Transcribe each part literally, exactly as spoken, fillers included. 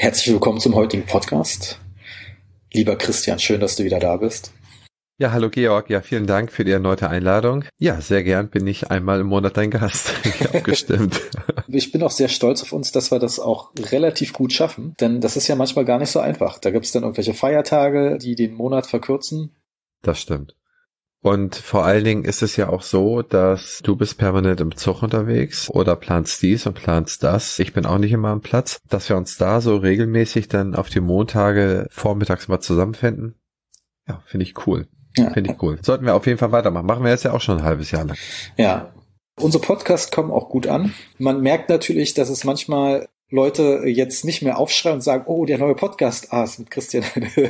Herzlich willkommen zum heutigen Podcast. Lieber Christian, schön, dass du wieder da bist. Ja, hallo Georg. Ja, vielen Dank für die erneute Einladung. Ja, sehr gern bin ich einmal im Monat dein Gast. Ich habe gestimmt. Ich bin auch sehr stolz auf uns, dass wir das auch relativ gut schaffen, denn das ist ja manchmal gar nicht so einfach. Da gibt es dann irgendwelche Feiertage, die den Monat verkürzen. Das stimmt. Und vor allen Dingen ist es ja auch so, dass du bist permanent im Zug unterwegs oder planst dies und planst das. Ich bin auch nicht immer am Platz, dass wir uns da so regelmäßig dann auf die Montage vormittags mal zusammenfinden. Ja, finde ich cool. Ja. Finde ich cool. Sollten wir auf jeden Fall weitermachen. Machen wir jetzt ja auch schon ein halbes Jahr lang. Ja, unsere Podcasts kommen auch gut an. Man merkt natürlich, dass es manchmal Leute jetzt nicht mehr aufschreien und sagen, oh, der neue Podcast, ah, ist mit Christian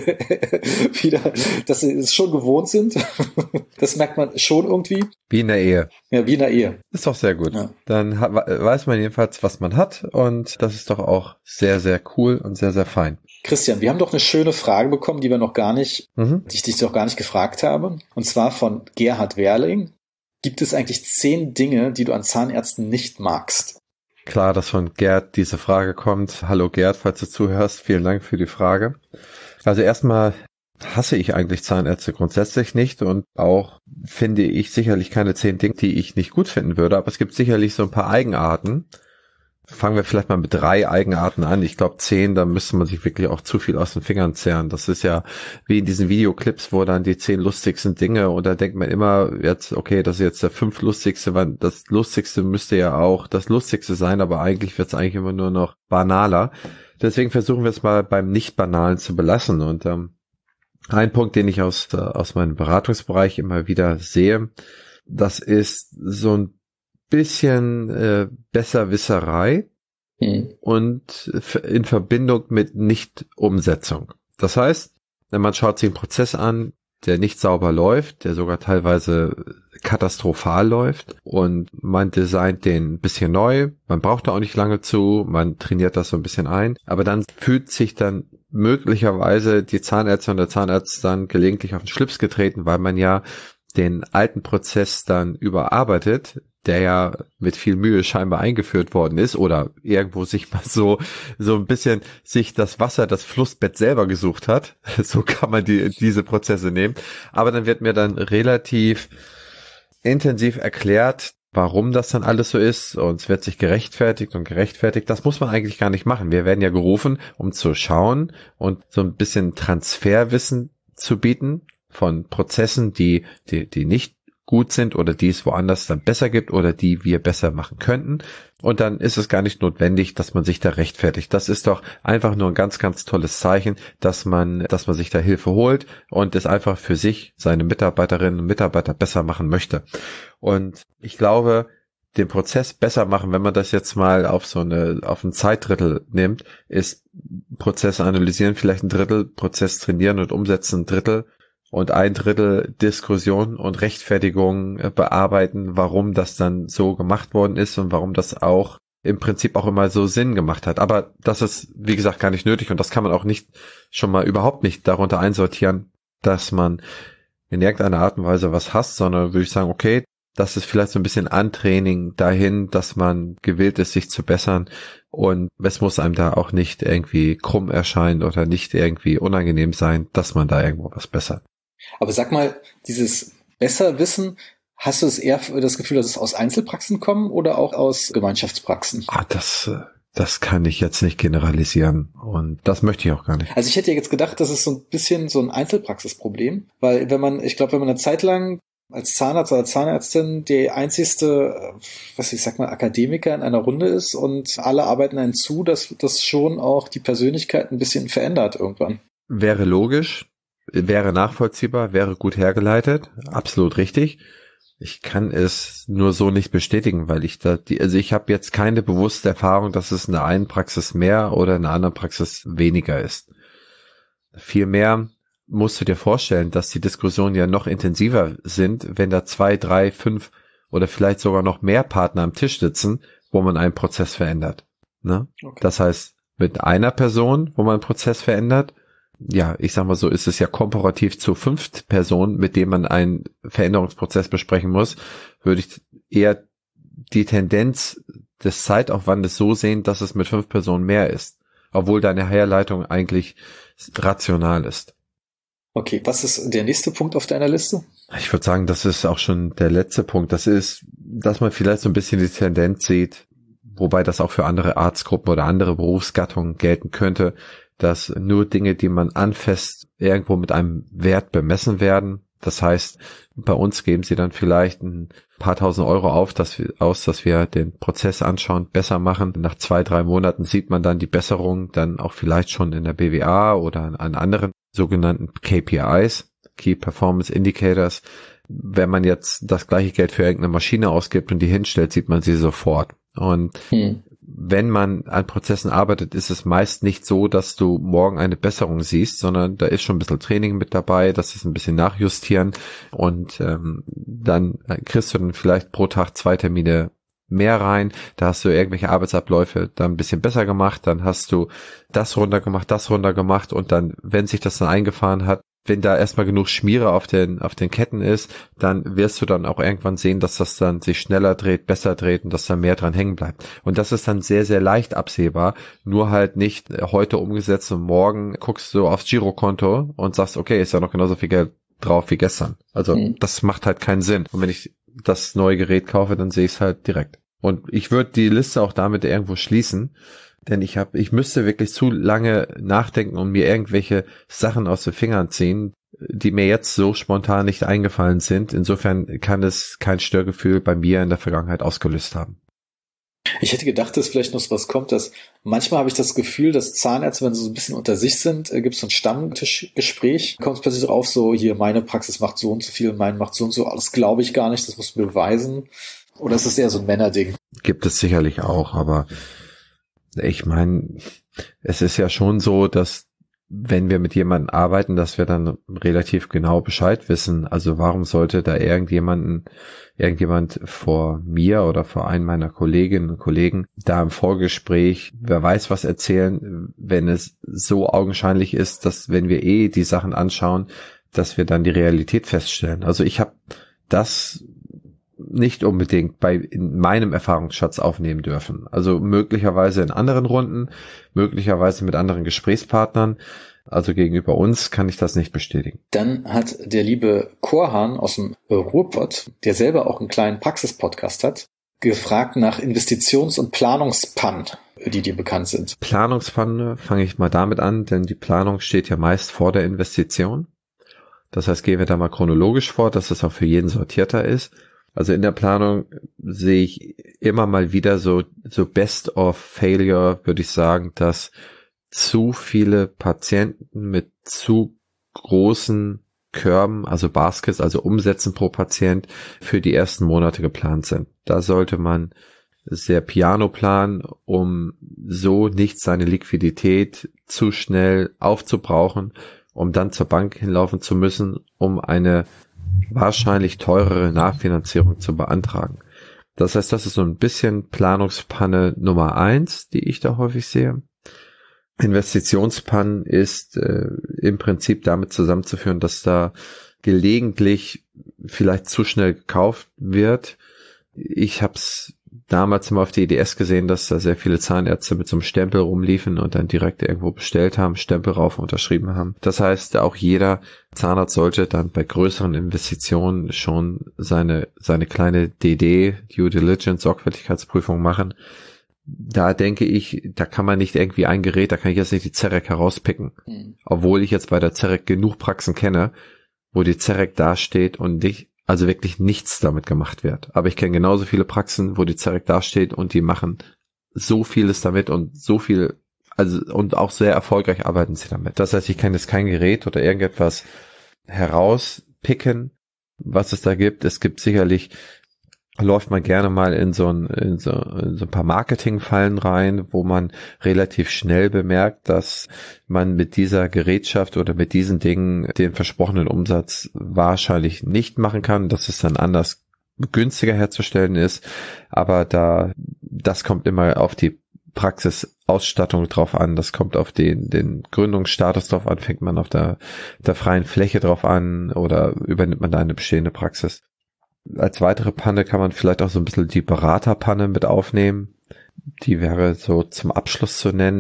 wieder, dass sie es schon gewohnt sind. Das merkt man schon irgendwie. Wie in der Ehe. Ja, wie in der Ehe. Ist doch sehr gut. Ja. Dann hat, weiß man jedenfalls, was man hat, und das ist doch auch sehr, sehr cool und sehr, sehr fein. Christian, wir haben doch eine schöne Frage bekommen, die wir noch gar nicht, mhm. die ich dich noch gar nicht gefragt habe. Und zwar von Gerhard Werling. Gibt es eigentlich zehn Dinge, die du an Zahnärzten nicht magst? Klar, dass von Gerd diese Frage kommt. Hallo Gerd, falls du zuhörst, vielen Dank für die Frage. Also erstmal hasse ich eigentlich Zahnärzte grundsätzlich nicht und auch finde ich sicherlich keine zehn Dinge, die ich nicht gut finden würde, aber es gibt sicherlich so ein paar Eigenarten. Fangen wir vielleicht mal mit drei Eigenarten an. Ich glaube zehn, da müsste man sich wirklich auch zu viel aus den Fingern zehren. Das ist ja wie in diesen Videoclips, wo dann die zehn lustigsten Dinge, und da denkt man immer jetzt, okay, das ist jetzt der fünf lustigste, weil das Lustigste müsste ja auch das Lustigste sein, aber eigentlich wird es eigentlich immer nur noch banaler. Deswegen versuchen wir es mal beim Nicht-Banalen zu belassen. Und ähm, ein Punkt, den ich aus, aus meinem Beratungsbereich immer wieder sehe, das ist so ein bisschen äh, Besserwisserei mhm. und in Verbindung mit Nicht-Umsetzung. Das heißt, wenn man schaut sich einen Prozess an, der nicht sauber läuft, der sogar teilweise katastrophal läuft, und man designt den ein bisschen neu, man braucht da auch nicht lange zu, man trainiert das so ein bisschen ein, aber dann fühlt sich dann möglicherweise die Zahnärztin und der Zahnarzt dann gelegentlich auf den Schlips getreten, weil man ja den alten Prozess dann überarbeitet, der ja mit viel Mühe scheinbar eingeführt worden ist, oder irgendwo sich mal so so ein bisschen sich das Wasser, das Flussbett selber gesucht hat. So kann man die diese Prozesse nehmen. Aber dann wird mir dann relativ intensiv erklärt, warum das dann alles so ist, und es wird sich gerechtfertigt und gerechtfertigt. Das muss man eigentlich gar nicht machen. Wir werden ja gerufen, um zu schauen und so ein bisschen Transferwissen zu bieten von Prozessen, die die die nicht gut sind oder die es woanders dann besser gibt oder die wir besser machen könnten. Und dann ist es gar nicht notwendig, dass man sich da rechtfertigt. Das ist doch einfach nur ein ganz, ganz tolles Zeichen, dass man, dass man sich da Hilfe holt und es einfach für sich, seine Mitarbeiterinnen und Mitarbeiter besser machen möchte. Und ich glaube, den Prozess besser machen, wenn man das jetzt mal auf so eine, auf ein Zeitdrittel nimmt, ist Prozess analysieren vielleicht ein Drittel, Prozess trainieren und umsetzen ein Drittel, und ein Drittel Diskussion und Rechtfertigung bearbeiten, warum das dann so gemacht worden ist und warum das auch im Prinzip auch immer so Sinn gemacht hat. Aber das ist, wie gesagt, gar nicht nötig, und das kann man auch nicht, schon mal überhaupt nicht darunter einsortieren, dass man in irgendeiner Art und Weise was hasst, sondern würde ich sagen, okay, das ist vielleicht so ein bisschen Antraining dahin, dass man gewillt ist, sich zu bessern, und es muss einem da auch nicht irgendwie krumm erscheinen oder nicht irgendwie unangenehm sein, dass man da irgendwo was bessert. Aber sag mal, dieses Besserwissen, hast du es eher das Gefühl, dass es aus Einzelpraxen kommen oder auch aus Gemeinschaftspraxen? Ah, das, das kann ich jetzt nicht generalisieren, und das möchte ich auch gar nicht. Also ich hätte jetzt gedacht, das ist so ein bisschen so ein Einzelpraxisproblem, weil wenn man, ich glaube, wenn man eine Zeit lang als Zahnarzt oder Zahnärztin die einzigste, was ich sag mal, Akademiker in einer Runde ist und alle arbeiten einen zu, dass das schon auch die Persönlichkeit ein bisschen verändert irgendwann. Wäre logisch. Wäre nachvollziehbar, wäre gut hergeleitet, absolut richtig. Ich kann es nur so nicht bestätigen, weil ich da, die, also ich habe jetzt keine bewusste Erfahrung, dass es in der einen Praxis mehr oder in der anderen Praxis weniger ist. Vielmehr musst du dir vorstellen, dass die Diskussionen ja noch intensiver sind, wenn da zwei, drei, fünf oder vielleicht sogar noch mehr Partner am Tisch sitzen, wo man einen Prozess verändert. Ne? Okay. Das heißt, mit einer Person, wo man einen Prozess verändert, ja, ich sag mal so, ist es ja komparativ zu fünf Personen, mit denen man einen Veränderungsprozess besprechen muss, würde ich eher die Tendenz des Zeitaufwandes so sehen, dass es mit fünf Personen mehr ist. obwohl deine Herleitung eigentlich rational ist. Okay, was ist der nächste Punkt auf deiner Liste? Ich würde sagen, das ist auch schon der letzte Punkt. Das ist, dass man vielleicht so ein bisschen die Tendenz sieht, wobei das auch für andere Arztgruppen oder andere Berufsgattungen gelten könnte, dass nur Dinge, die man anfasst, irgendwo mit einem Wert bemessen werden. Das heißt, bei uns geben sie dann vielleicht ein paar tausend Euro auf, dass wir, aus, dass wir den Prozess anschauen, besser machen. Nach zwei, drei Monaten sieht man dann die Besserung, dann auch vielleicht schon in der B W A oder an anderen sogenannten K P Is, Key Performance Indicators. Wenn man jetzt das gleiche Geld für irgendeine Maschine ausgibt und die hinstellt, sieht man sie sofort. Und hm. wenn man an Prozessen arbeitet, ist es meist nicht so, dass du morgen eine Besserung siehst, sondern da ist schon ein bisschen Training mit dabei, das ist ein bisschen nachjustieren und ähm, dann kriegst du dann vielleicht pro Tag zwei Termine mehr rein, da hast du irgendwelche Arbeitsabläufe dann ein bisschen besser gemacht, dann hast du das runtergemacht, das runtergemacht und dann, wenn sich das dann eingefahren hat, wenn da erstmal genug Schmiere auf den auf den Ketten ist, dann wirst du dann auch irgendwann sehen, dass das dann sich schneller dreht, besser dreht und dass da mehr dran hängen bleibt. Und das ist dann sehr, sehr leicht absehbar, nur halt nicht heute umgesetzt und morgen guckst du aufs Girokonto und sagst, okay, ist ja noch genauso viel Geld drauf wie gestern. Also mhm. das macht halt keinen Sinn. Und wenn ich das neue Gerät kaufe, dann sehe ich es halt direkt. Und ich würde die Liste auch damit irgendwo schließen, denn ich habe, ich müsste wirklich zu lange nachdenken und mir irgendwelche Sachen aus den Fingern ziehen, die mir jetzt so spontan nicht eingefallen sind. Insofern kann es kein Störgefühl bei mir in der Vergangenheit ausgelöst haben. Ich hätte gedacht, dass vielleicht noch was kommt, dass manchmal habe ich das Gefühl, dass Zahnärzte, wenn sie so ein bisschen unter sich sind, äh, gibt es so ein Stammtischgespräch, kommt es plötzlich drauf, so hier, meine Praxis macht so und so viel, meine macht so und so, das glaube ich gar nicht, das muss man beweisen. Oder ist das eher so ein Männerding? Gibt es sicherlich auch, aber ich meine, es ist ja schon so, dass wenn wir mit jemandem arbeiten, dass wir dann relativ genau Bescheid wissen. Also warum sollte da irgendjemanden, irgendjemand vor mir oder vor einem meiner Kolleginnen und Kollegen da im Vorgespräch, wer weiß was erzählen, wenn es so augenscheinlich ist, dass wenn wir eh die Sachen anschauen, dass wir dann die Realität feststellen. Also ich habe das nicht unbedingt bei in meinem Erfahrungsschatz aufnehmen dürfen. Also möglicherweise in anderen Runden, möglicherweise mit anderen Gesprächspartnern. Also gegenüber uns kann ich das nicht bestätigen. Dann hat der liebe Korhan aus dem Ruhrpott, der selber auch einen kleinen Praxis-Podcast hat, gefragt nach Investitions- und Planungspannen, die dir bekannt sind. Planungspannen fange ich mal damit an, denn die Planung steht ja meist vor der Investition. Das heißt, gehen wir da mal chronologisch vor, dass es auch für jeden sortierter ist. Also in der Planung sehe ich immer mal wieder so, so Best of Failure, würde ich sagen, dass zu viele Patienten mit zu großen Körben, also Baskets, also Umsätzen pro Patient für die ersten Monate geplant sind. Da sollte man sehr piano planen, um so nicht seine Liquidität zu schnell aufzubrauchen, um dann zur Bank hinlaufen zu müssen, um eine wahrscheinlich teurere Nachfinanzierung zu beantragen. Das heißt, das ist so ein bisschen Planungspanne Nummer eins, die ich da häufig sehe. Investitionspannen ist äh, im Prinzip damit zusammenzuführen, dass da gelegentlich vielleicht zu schnell gekauft wird. Ich habe es damals mal auf der E D S gesehen, dass da sehr viele Zahnärzte mit so einem Stempel rumliefen und dann direkt irgendwo bestellt haben, Stempel rauf unterschrieben haben. Das heißt, auch jeder Zahnarzt sollte dann bei größeren Investitionen schon seine seine kleine D D, Due Diligence, Sorgfältigkeitsprüfung machen. Da denke ich, da kann man nicht irgendwie ein Gerät, da kann ich jetzt nicht die Zerec herauspicken. Mhm. Obwohl ich jetzt bei der Zerec genug Praxen kenne, wo die Zerec dasteht und nicht, also wirklich nichts damit gemacht wird. Aber ich kenne genauso viele Praxen, wo die Zerec dasteht und die machen so vieles damit und so viel, also und auch sehr erfolgreich arbeiten sie damit. Das heißt, ich kann jetzt kein Gerät oder irgendetwas herauspicken, was es da gibt. Es gibt sicherlich, läuft man gerne mal in so ein, in so, in so ein paar Marketingfallen rein, wo man relativ schnell bemerkt, dass man mit dieser Gerätschaft oder mit diesen Dingen den versprochenen Umsatz wahrscheinlich nicht machen kann, dass es dann anders günstiger herzustellen ist. Aber da, das kommt immer auf die Praxisausstattung drauf an, das kommt auf den, den Gründungsstatus drauf an, fängt man auf der, der freien Fläche drauf an oder übernimmt man da eine bestehende Praxis. Als weitere Panne kann man vielleicht auch so ein bisschen die Beraterpanne mit aufnehmen. Die wäre so zum Abschluss zu nennen.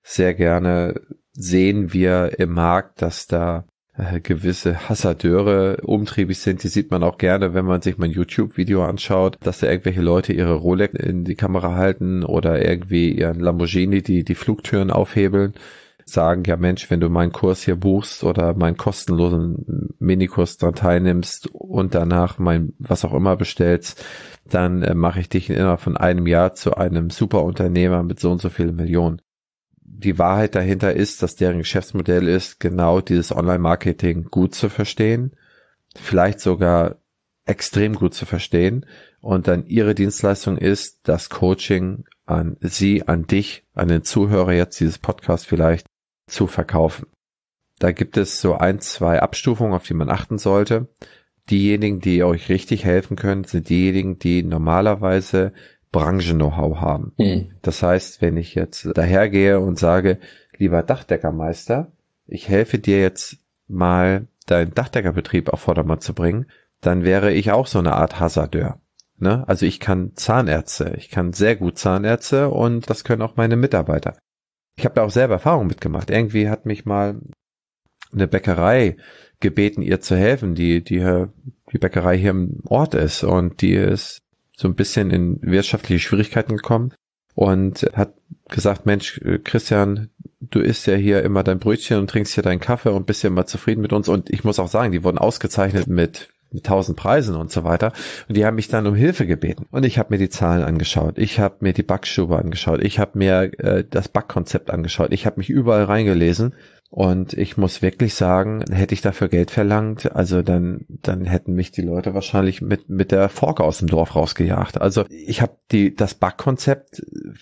sehr gerne sehen wir im Markt, dass da äh, gewisse Hasardeure umtriebig sind. Die sieht man auch gerne, wenn man sich mal ein YouTube-Video anschaut, dass da irgendwelche Leute ihre Rolex in die Kamera halten oder irgendwie ihren Lamborghini die die Flugtüren aufhebeln. Sagen, ja Mensch, wenn du meinen Kurs hier buchst oder meinen kostenlosen Minikurs daran teilnimmst und danach mein was auch immer bestellst, dann äh, mache ich dich innerhalb von einem Jahr zu einem Superunternehmer mit so und so vielen Millionen. Die Wahrheit dahinter ist, dass deren Geschäftsmodell ist, genau dieses Online-Marketing gut zu verstehen, vielleicht sogar extrem gut zu verstehen, und dann ihre Dienstleistung ist, das Coaching an sie, an dich, an den Zuhörer jetzt dieses Podcasts vielleicht zu verkaufen. Da gibt es so ein, zwei Abstufungen, auf die man achten sollte. Diejenigen, die euch richtig helfen können, sind diejenigen, die normalerweise Branchen-Know-how haben. Mhm. Das heißt, wenn ich jetzt dahergehe und sage, lieber Dachdeckermeister, ich helfe dir jetzt mal, deinen Dachdeckerbetrieb auf Vordermann zu bringen, dann wäre ich auch so eine Art Hasardeur. Ne? Also ich kann Zahnärzte, ich kann sehr gut Zahnärzte, und das können auch meine Mitarbeiter. Ich habe da auch selber Erfahrung mitgemacht. Irgendwie hat mich mal eine Bäckerei gebeten, ihr zu helfen, die die die Bäckerei hier im Ort ist, und die ist so ein bisschen in wirtschaftliche Schwierigkeiten gekommen und hat gesagt, Mensch, Christian, du isst ja hier immer dein Brötchen und trinkst hier deinen Kaffee und bist ja immer zufrieden mit uns. Und ich muss auch sagen, die wurden ausgezeichnet mit mit tausend Preisen und so weiter. Und die haben mich dann um Hilfe gebeten. Und ich habe mir die Zahlen angeschaut. Ich habe mir die Backstube angeschaut. Ich habe mir äh, das Backkonzept angeschaut. Ich habe mich überall reingelesen. Und ich muss wirklich sagen, hätte ich dafür Geld verlangt, also dann dann hätten mich die Leute wahrscheinlich mit mit der Forke aus dem Dorf rausgejagt. Also ich habe die das Backkonzept,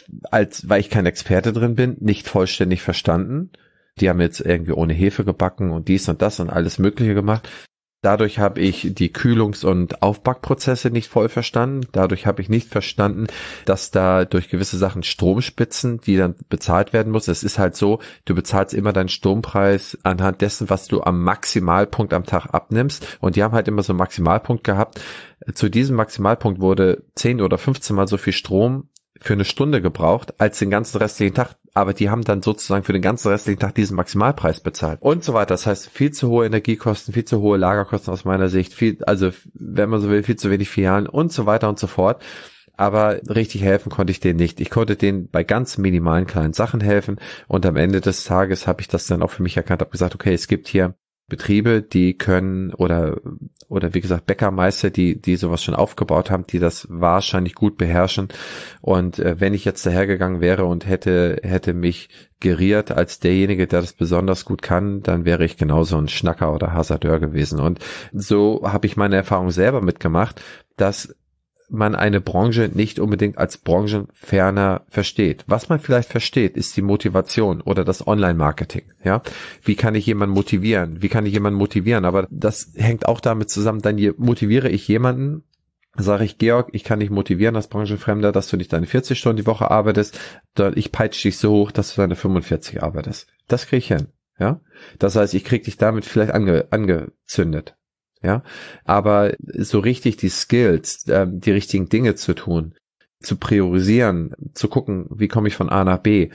als weil ich kein Experte drin bin, nicht vollständig verstanden. Die haben jetzt irgendwie ohne Hefe gebacken und dies und das und alles Mögliche gemacht. Dadurch habe ich die Kühlungs- und Aufbackprozesse nicht voll verstanden. Dadurch habe ich nicht verstanden, dass da durch gewisse Sachen Stromspitzen, die dann bezahlt werden muss. Es ist halt so, du bezahlst immer deinen Strompreis anhand dessen, was du am Maximalpunkt am Tag abnimmst. Und die haben halt immer so einen Maximalpunkt gehabt. Zu diesem Maximalpunkt wurde zehn oder fünfzehn Mal so viel Strom für eine Stunde gebraucht als den ganzen restlichen Tag, aber die haben dann sozusagen für den ganzen restlichen Tag diesen Maximalpreis bezahlt und so weiter. Das heißt, viel zu hohe Energiekosten, viel zu hohe Lagerkosten aus meiner Sicht, viel, also wenn man so will, viel zu wenig Filialen und so weiter und so fort. Aber richtig helfen konnte ich denen nicht. Ich konnte denen bei ganz minimalen kleinen Sachen helfen, und am Ende des Tages habe ich das dann auch für mich erkannt, habe gesagt, okay, es gibt hier Betriebe, die können, oder oder wie gesagt Bäckermeister, die die sowas schon aufgebaut haben, die das wahrscheinlich gut beherrschen. Und äh, wenn ich jetzt dahergegangen wäre und hätte hätte mich geriert als derjenige, der das besonders gut kann, dann wäre ich genauso ein Schnacker oder Hasardeur gewesen. Und so habe ich meine Erfahrung selber mitgemacht, dass man eine Branche nicht unbedingt als branchenferner versteht. Was man vielleicht versteht, ist die Motivation oder das Online-Marketing. Ja, wie kann ich jemanden motivieren? Wie kann ich jemanden motivieren? Aber das hängt auch damit zusammen. Dann motiviere ich jemanden, sage ich, Georg, ich kann dich motivieren als Branchenfremder, dass du nicht deine vierzig Stunden die Woche arbeitest. Ich peitsche dich so hoch, dass du deine fünfundvierzig arbeitest. Das kriege ich hin. Ja, das heißt, ich kriege dich damit vielleicht ange, angezündet. Ja, aber so richtig die Skills, äh, die richtigen Dinge zu tun, zu priorisieren, zu gucken, wie komme ich von A nach B,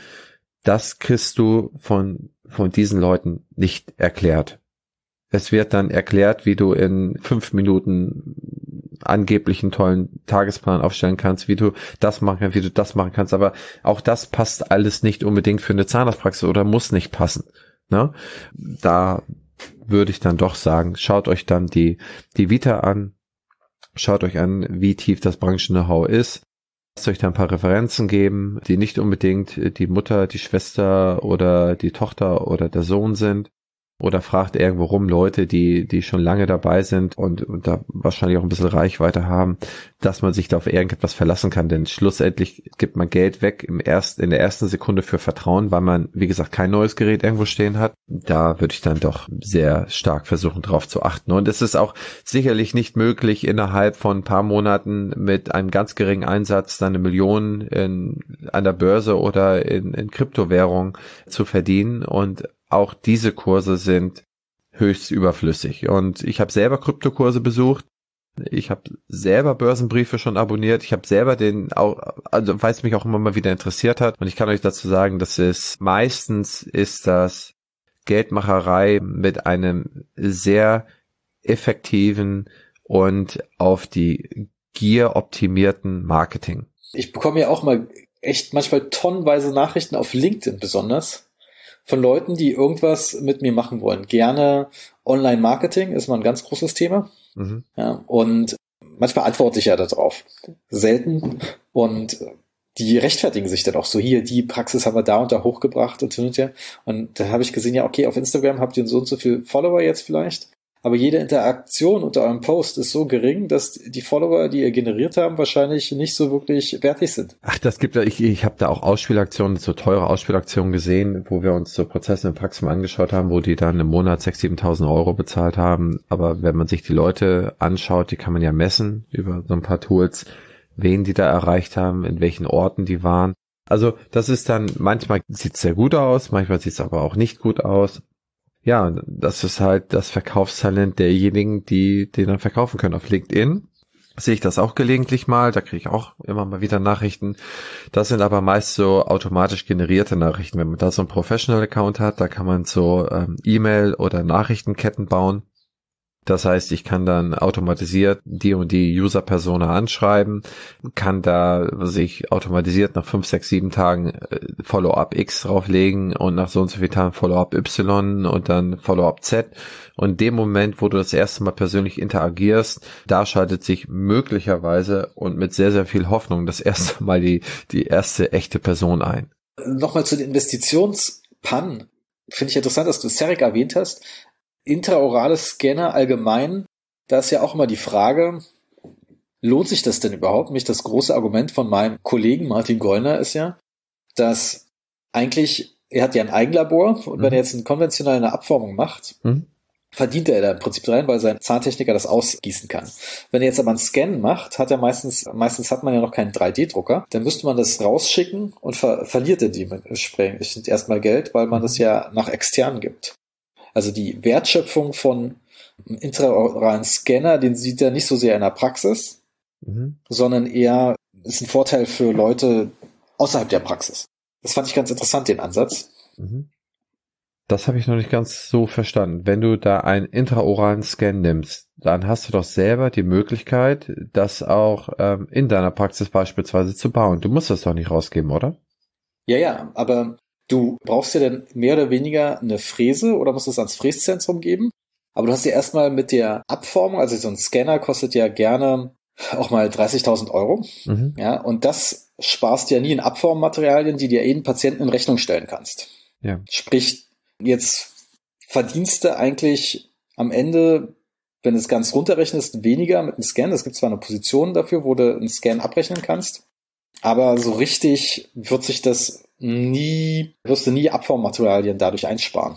das kriegst du von von diesen Leuten nicht erklärt. Es wird dann erklärt, wie du in fünf Minuten angeblich einen tollen Tagesplan aufstellen kannst, wie du das machen kannst, wie du das machen kannst, aber auch das passt alles nicht unbedingt für eine Zahnarztpraxis oder muss nicht passen. Ne? Da würde ich dann doch sagen, schaut euch dann die die Vita an, schaut euch an, wie tief das Branchen-Know-how ist, lasst euch da ein paar Referenzen geben, die nicht unbedingt die Mutter, die Schwester oder die Tochter oder der Sohn sind, oder fragt irgendwo rum Leute, die die schon lange dabei sind und, und da wahrscheinlich auch ein bisschen Reichweite haben, dass man sich da auf irgendetwas verlassen kann, denn schlussendlich gibt man Geld weg im erst, in der ersten Sekunde für Vertrauen, weil man, wie gesagt, kein neues Gerät irgendwo stehen hat. Da würde ich dann doch sehr stark versuchen, drauf zu achten. Und es ist auch sicherlich nicht möglich, innerhalb von ein paar Monaten mit einem ganz geringen Einsatz dann eine Million in, an der Börse oder in, in Kryptowährung zu verdienen, und auch diese Kurse sind höchst überflüssig. Und ich habe selber Kryptokurse besucht, Ich habe selber Börsenbriefe schon abonniert. Ich habe selber den, auch, also weil es mich auch immer mal wieder interessiert hat. Und ich kann euch dazu sagen, dass es meistens ist das Geldmacherei mit einem sehr effektiven und auf die Gier optimierten Marketing. Ich bekomme ja auch mal echt manchmal tonnenweise Nachrichten auf LinkedIn besonders von Leuten, die irgendwas mit mir machen wollen. Gerne Online-Marketing ist mal ein ganz großes Thema. Mhm. Ja, und manchmal antworte ich ja darauf. Selten. Und die rechtfertigen sich dann auch so, hier, die Praxis haben wir da und da hochgebracht und so und ja. Und da habe ich gesehen, ja, okay, auf Instagram habt ihr so und so viel Follower jetzt vielleicht. Aber jede Interaktion unter eurem Post ist so gering, dass die Follower, die ihr generiert haben, wahrscheinlich nicht so wirklich wertig sind. Ach, das gibt ja, ich, ich habe da auch Ausspielaktionen, so teure Ausspielaktionen gesehen, wo wir uns so Prozesse in Praxis mal angeschaut haben, wo die dann im Monat sechstausend, siebentausend Euro bezahlt haben. Aber wenn man sich die Leute anschaut, die kann man ja messen über so ein paar Tools, wen die da erreicht haben, in welchen Orten die waren. Also das ist dann, manchmal sieht es sehr gut aus, manchmal sieht es aber auch nicht gut aus. Ja, das ist halt das Verkaufstalent derjenigen, die den dann verkaufen können. Auf LinkedIn sehe ich das auch gelegentlich mal, da kriege ich auch immer mal wieder Nachrichten. Das sind aber meist so automatisch generierte Nachrichten. Wenn man da so einen Professional-Account hat, da kann man so ähm, E-Mail- oder Nachrichtenketten bauen. Das heißt, ich kann dann automatisiert die und die User-Persona anschreiben, kann da sich automatisiert nach fünf, sechs, sieben Tagen Follow-up X drauflegen und nach so und so vielen Tagen Follow-up Y und dann Follow-up Z. Und in dem Moment, wo du das erste Mal persönlich interagierst, da schaltet sich möglicherweise und mit sehr, sehr viel Hoffnung das erste Mal die, die erste echte Person ein. Nochmal zu den Investitionspannen. Finde ich interessant, dass du C E R I C erwähnt hast. Intraorale Scanner allgemein, da ist ja auch immer die Frage, lohnt sich das denn überhaupt? Mich das große Argument von meinem Kollegen Martin Gollner ist ja, dass eigentlich, er hat ja ein Eigenlabor und mhm. wenn er jetzt eine konventionelle Abformung macht, mhm. verdient er da im Prinzip rein, weil sein Zahntechniker das ausgießen kann. Wenn er jetzt aber einen Scan macht, hat er meistens, meistens hat man ja noch keinen drei D Drucker, dann müsste man das rausschicken und ver- verliert er dementsprechend erstmal Geld, weil man das ja nach extern gibt. Also die Wertschöpfung von einem intraoralen Scanner, den sieht er nicht so sehr in der Praxis, mhm. sondern eher ist ein Vorteil für Leute außerhalb der Praxis. Das fand ich ganz interessant, den Ansatz. Mhm. Das habe ich noch nicht ganz so verstanden. Wenn du da einen intraoralen Scan nimmst, dann hast du doch selber die Möglichkeit, das auch ähm, in deiner Praxis beispielsweise zu bauen. Du musst das doch nicht rausgeben, oder? Ja, ja, aber du brauchst ja dann mehr oder weniger eine Fräse oder musst es ans Fräszentrum geben. Aber du hast ja erstmal mit der Abformung, also so ein Scanner kostet ja gerne auch mal dreißigtausend Euro. Mhm. Ja, und das sparst ja nie in Abformmaterialien, die dir jeden Patienten in Rechnung stellen kannst. Ja. Sprich, jetzt verdienst du eigentlich am Ende, wenn du es ganz runterrechnest, weniger mit einem Scan. Es gibt zwar eine Position dafür, wo du einen Scan abrechnen kannst, aber so richtig wird sich das nie, wirst du nie Abformmaterialien dadurch einsparen.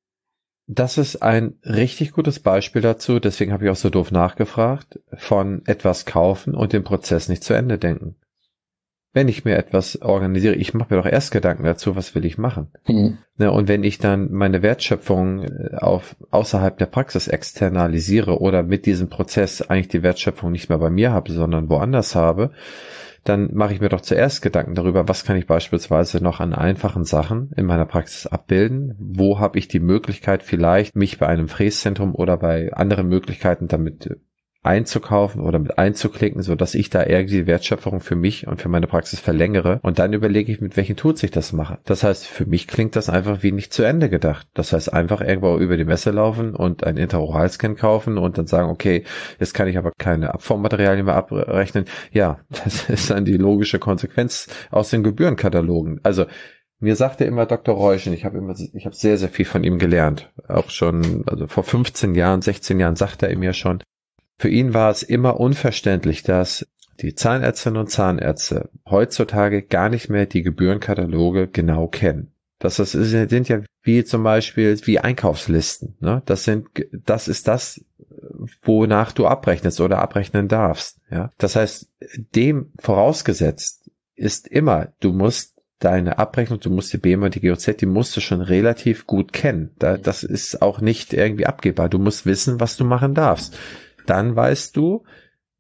Das ist ein richtig gutes Beispiel dazu, deswegen habe ich auch so doof nachgefragt, von etwas kaufen und den Prozess nicht zu Ende denken. Wenn ich mir etwas organisiere, ich mache mir doch erst Gedanken dazu, was will ich machen. Mhm. Ne, und wenn ich dann meine Wertschöpfung auf außerhalb der Praxis externalisiere oder mit diesem Prozess eigentlich die Wertschöpfung nicht mehr bei mir habe, sondern woanders habe, dann mache ich mir doch zuerst Gedanken darüber, was kann ich beispielsweise noch an einfachen Sachen in meiner Praxis abbilden, wo habe ich die Möglichkeit vielleicht, mich bei einem Fräszentrum oder bei anderen Möglichkeiten damit einzukaufen oder mit einzuklicken, so dass ich da irgendwie die Wertschöpfung für mich und für meine Praxis verlängere und dann überlege ich, mit welchen Tools ich das mache. Das heißt, für mich klingt das einfach wie nicht zu Ende gedacht. Das heißt, einfach irgendwo über die Messe laufen und einen Intraoralscan kaufen und dann sagen, okay, jetzt kann ich aber keine Abformmaterialien mehr abrechnen. Ja, das ist dann die logische Konsequenz aus den Gebührenkatalogen. Also mir sagte immer Doktor Reuschen, ich habe immer, ich habe sehr, sehr viel von ihm gelernt. Auch schon, also vor fünfzehn Jahren, sechzehn Jahren sagte er mir schon, für ihn war es immer unverständlich, dass die Zahnärztinnen und Zahnärzte heutzutage gar nicht mehr die Gebührenkataloge genau kennen. Das, das sind ja wie zum Beispiel wie Einkaufslisten. Ne? Das sind, das ist das, wonach du abrechnest oder abrechnen darfst. Ja? Das heißt, dem vorausgesetzt ist immer, du musst deine Abrechnung, du musst die B M und die G O Z, die musst du schon relativ gut kennen. Da, das ist auch nicht irgendwie abgehbar. Du musst wissen, was du machen darfst. Dann weißt du,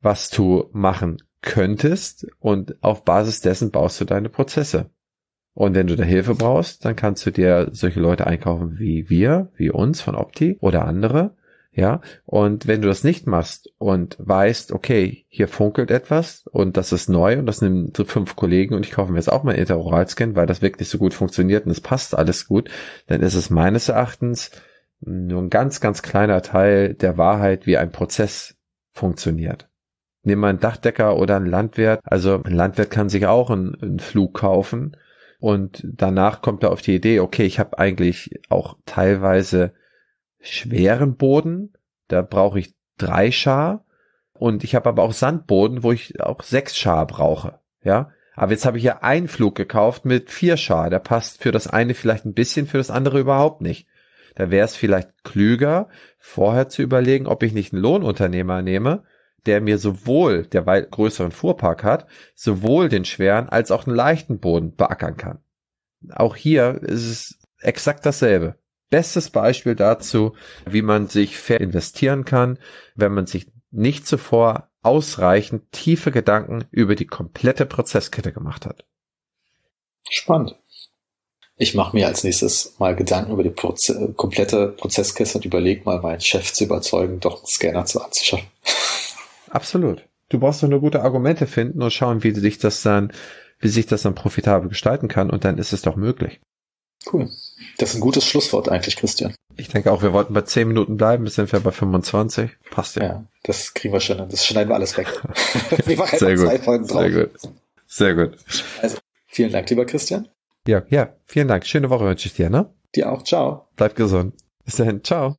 was du machen könntest und auf Basis dessen baust du deine Prozesse. Und wenn du da Hilfe brauchst, dann kannst du dir solche Leute einkaufen wie wir, wie uns von Opti oder andere. Ja, und wenn du das nicht machst und weißt, okay, hier funkelt etwas und das ist neu und das nehmen so fünf Kollegen und ich kaufe mir jetzt auch mal Intraoral-Scan, weil das wirklich so gut funktioniert und es passt alles gut, dann ist es meines Erachtens nur ein ganz, ganz kleiner Teil der Wahrheit, wie ein Prozess funktioniert. Nimm mal einen Dachdecker oder einen Landwirt. Also ein Landwirt kann sich auch einen, einen Flug kaufen und danach kommt er auf die Idee, okay, ich habe eigentlich auch teilweise schweren Boden, da brauche ich drei Schar und ich habe aber auch Sandboden, wo ich auch sechs Schar brauche, ja. Aber jetzt habe ich ja einen Flug gekauft mit vier Schar, der passt für das eine vielleicht ein bisschen, für das andere überhaupt nicht. Da wäre es vielleicht klüger, vorher zu überlegen, ob ich nicht einen Lohnunternehmer nehme, der mir sowohl, der weit größeren Fuhrpark hat, sowohl den schweren als auch den leichten Boden beackern kann. Auch hier ist es exakt dasselbe. Bestes Beispiel dazu, wie man sich fair investieren kann, wenn man sich nicht zuvor ausreichend tiefe Gedanken über die komplette Prozesskette gemacht hat. Spannend. Ich mache mir als nächstes mal Gedanken über die Proze- komplette Prozesskette und überlege mal, meinen Chef zu überzeugen, doch einen Scanner zu anzuschaffen. Absolut. Du brauchst doch nur gute Argumente finden und schauen, wie sich das dann, wie sich das dann profitabel gestalten kann und dann ist es doch möglich. Cool. Das ist ein gutes Schlusswort eigentlich, Christian. Ich denke auch, wir wollten bei zehn Minuten bleiben, bis sind wir bei fünfundzwanzig. Passt ja. Ja, das kriegen wir schon hin. Das schneiden wir alles weg. Wir machen Sehr gut. zwei Folgen drauf. Sehr gut. Sehr gut. Also, vielen Dank, lieber Christian. Ja, ja, vielen Dank. Schöne Woche wünsche ich dir, ne? Dir auch. Ciao. Bleib gesund. Bis dahin. Ciao.